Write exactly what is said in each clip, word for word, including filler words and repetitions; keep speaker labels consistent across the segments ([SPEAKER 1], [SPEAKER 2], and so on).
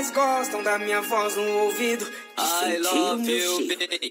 [SPEAKER 1] Elas gostam da minha voz no ouvido,
[SPEAKER 2] I love you, baby.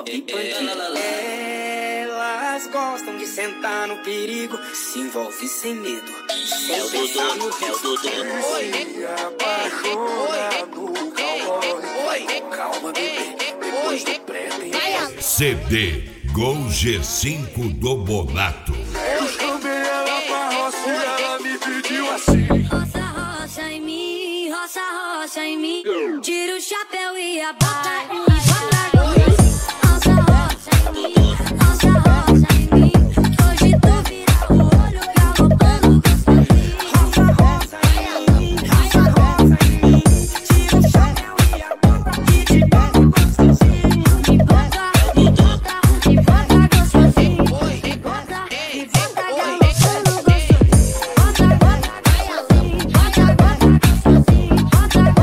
[SPEAKER 1] Elas gostam de sentar no perigo, se envolve sem medo, sem pensar no resto. Se apaixona no cowboy. Calma, bebê, depois do pré tem
[SPEAKER 3] C D Gol G cinco do Bonato.
[SPEAKER 1] Eu chamei ela pra roça e ela me pediu assim:
[SPEAKER 4] roça, roça em mim, roça, roça em mim. Tira o chapéu e a bota e bota roça, roça em mim, roça, roça em mim. Hoje tu vira o olho galopando gostosinho. Roça, roça em mim, roça, roça em mim. Tira o chapéu e a bota e te bota gostosinho. E bota, e bota, e bota gostosinho. E bota, e bota galopando gostosinho. Bota, bota gostosinho, bota, bota gostosinho. Bota, bota, bota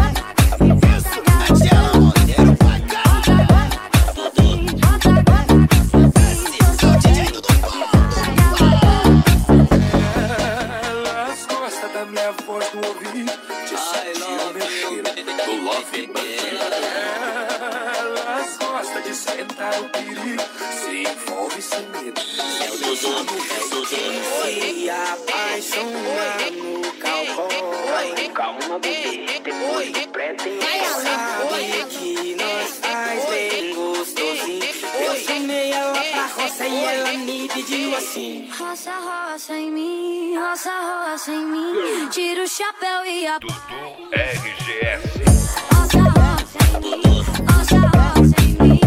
[SPEAKER 1] Elas gostam da minha voz no ouvido, de sentir o meu cheiro do love bandido. Elas gostam de sentar o perigo, se envolve sem medo, sem pensar no resto. Se apaixona no cowboy. Calma, bebê, depois do pré tem sabe que nós faz bem gostosinho. Eu chamei ela pra roça e ela me pediu assim:
[SPEAKER 4] roça, roça em mim, roça, roça em mim. Tira o chapéu e a
[SPEAKER 3] Dudu R G S.
[SPEAKER 4] roça, roça em mim, roça, roça em mim.